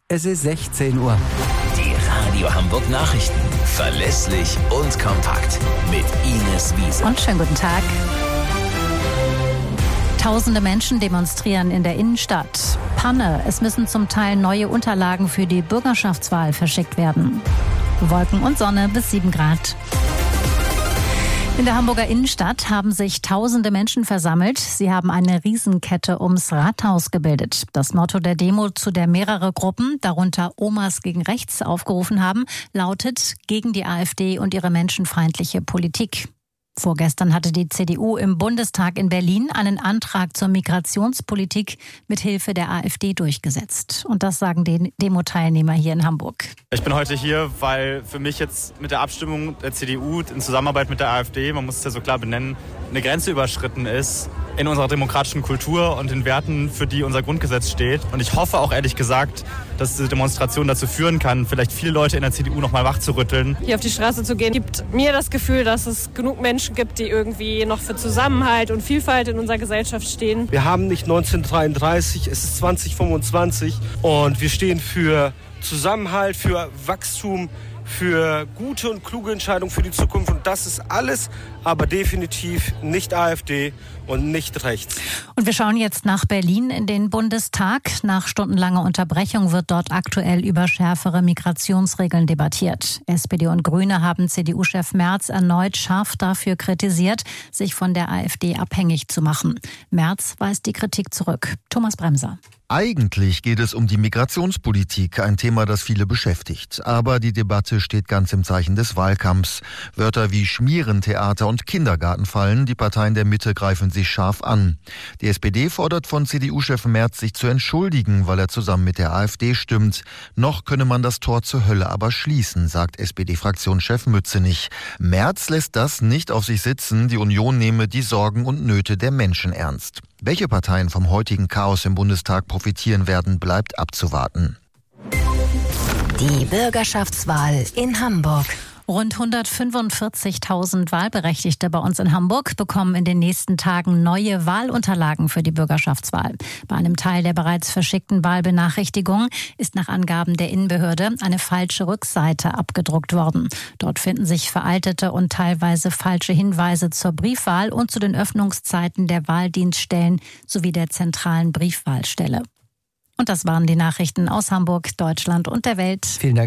Es ist 16 Uhr. Die Radio Hamburg Nachrichten. Verlässlich und kompakt. Mit Ines Wiese. Und schönen guten Tag. Tausende Menschen demonstrieren in der Innenstadt. Panne, es müssen zum Teil neue Unterlagen für die Bürgerschaftswahl verschickt werden. Wolken und Sonne bis 7 Grad. In der Hamburger Innenstadt haben sich tausende Menschen versammelt. Sie haben eine Riesenkette ums Rathaus gebildet. Das Motto der Demo, zu der mehrere Gruppen, darunter Omas gegen Rechts, aufgerufen haben, lautet: gegen die AfD und ihre menschenfeindliche Politik. Vorgestern hatte die CDU im Bundestag in Berlin einen Antrag zur Migrationspolitik mit Hilfe der AfD durchgesetzt. Und das sagen die Demo-Teilnehmer hier in Hamburg. Ich bin heute hier, weil für mich jetzt mit der Abstimmung der CDU in Zusammenarbeit mit der AfD, man muss es ja so klar benennen, eine Grenze überschritten ist in unserer demokratischen Kultur und den Werten, für die unser Grundgesetz steht. Und ich hoffe auch ehrlich gesagt, dass diese Demonstration dazu führen kann, vielleicht viele Leute in der CDU noch mal wachzurütteln. Hier auf die Straße zu gehen, gibt mir das Gefühl, dass es genug Menschen gibt, die irgendwie noch für Zusammenhalt und Vielfalt in unserer Gesellschaft stehen. Wir haben nicht 1933, es ist 2025 und wir stehen für Zusammenhalt, für Wachstum, für gute und kluge Entscheidungen für die Zukunft. Und das ist alles, aber definitiv nicht AfD und nicht rechts. Und wir schauen jetzt nach Berlin in den Bundestag. Nach stundenlanger Unterbrechung wird dort aktuell über schärfere Migrationsregeln debattiert. SPD und Grüne haben CDU-Chef Merz erneut scharf dafür kritisiert, sich von der AfD abhängig zu machen. Merz weist die Kritik zurück. Thomas Bremser. Eigentlich geht es um die Migrationspolitik, ein Thema, das viele beschäftigt. Aber die Debatte steht ganz im Zeichen des Wahlkampfs. Wörter wie Schmierentheater und Kindergarten fallen. Die Parteien der Mitte greifen sich scharf an. Die SPD fordert von CDU-Chef Merz, sich zu entschuldigen, weil er zusammen mit der AfD stimmt. Noch könne man das Tor zur Hölle aber schließen, sagt SPD-Fraktionschef Mützenich. Merz lässt das nicht auf sich sitzen. Die Union nehme die Sorgen und Nöte der Menschen ernst. Welche Parteien vom heutigen Chaos im Bundestag profitieren werden, bleibt abzuwarten. Die Bürgerschaftswahl in Hamburg. Rund 145.000 Wahlberechtigte bei uns in Hamburg bekommen in den nächsten Tagen neue Wahlunterlagen für die Bürgerschaftswahl. Bei einem Teil der bereits verschickten Wahlbenachrichtigungen ist nach Angaben der Innenbehörde eine falsche Rückseite abgedruckt worden. Dort finden sich veraltete und teilweise falsche Hinweise zur Briefwahl und zu den Öffnungszeiten der Wahldienststellen sowie der zentralen Briefwahlstelle. Und das waren die Nachrichten aus Hamburg, Deutschland und der Welt. Vielen Dank.